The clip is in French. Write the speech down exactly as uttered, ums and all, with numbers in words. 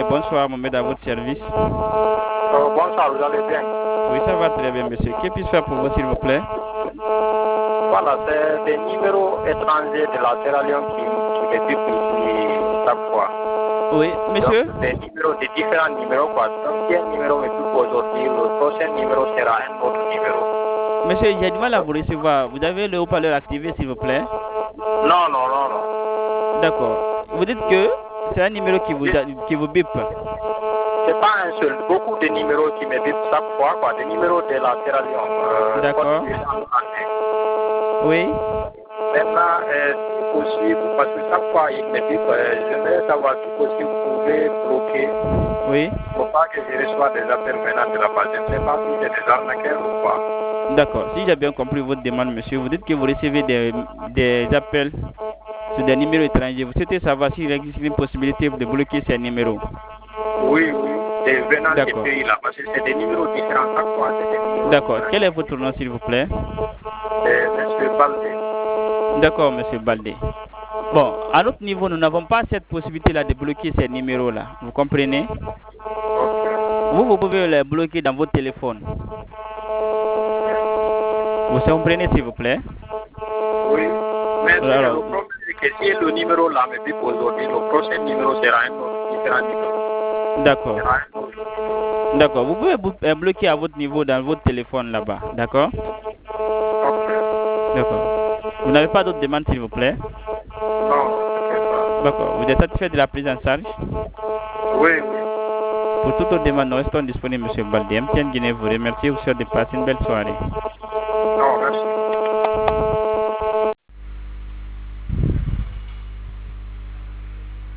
bonsoir, Mohamed, à votre service. Euh, bonsoir, vous allez bien? Oui, ça va très bien, monsieur. Que puis-je faire pour vous, s'il vous plaît? Voilà, c'est des numéros étrangers de la Sierra Leone qui, qui me bipent ici chaque fois. Oui, monsieur? Donc, des numéros, des différents numéros, quoi. Donc, si un numéro me bipe aujourd'hui, le prochain numéro sera un autre numéro. Monsieur, j'ai du mal à vous recevoir. Vous avez le haut-parleur activé, s'il vous plaît? Non, non, non, non. D'accord. Vous dites que c'est un numéro qui vous, a- qui vous bip. C'est pas un seul, beaucoup de numéros qui me bipent chaque fois, quoi. Des numéros de la Sierra Leone. Euh, D'accord. Côte d'Ivoire. Oui. Maintenant, euh, si possible, parce que chaque fois il me dit que j'aimerais savoir si possible vous pouvez bloquer Oui. pour pas que je reçoive des appels venant de la base. Je ne sais pas si c'est des arnaqueurs ou pas. D'accord. Si j'ai bien compris votre demande, monsieur, vous dites que vous recevez des, des appels sur des numéros étrangers. Vous souhaitez savoir s'il existe une possibilité de bloquer ces numéros. Oui, oui, des venant de ces D'accord. pays-là, parce que c'est des numéros différents chaque fois. C'est des numéros D'accord. différents. Quel est votre nom, s'il vous plaît? C'est monsieur Baldé. D'accord, monsieur Baldé. Bon, à notre niveau, nous n'avons pas cette possibilité-là de bloquer ces numéros-là. Vous comprenez? Ok. Vous, vous pouvez les bloquer dans votre téléphone. Vous comprenez, s'il vous plaît? Oui, mais c'est Alors, le problème, c'est que si le numéro-là me dit aujourd'hui, le prochain numéro sera un autre, différent numéro. d'accord. Sera un autre. D'accord. Vous pouvez bou- euh, bloquer à votre niveau dans votre téléphone là-bas. D'accord? Ok. D'accord. Vous n'avez pas d'autres demandes, s'il vous plaît? Non, c'est ça. D'accord. Vous êtes satisfait de la prise en charge? Oui, oui. Pour toute autre demande, nous restons disponibles, monsieur Baldé. M T N Guinée vous remercie. Vous souhaite de passer une belle soirée.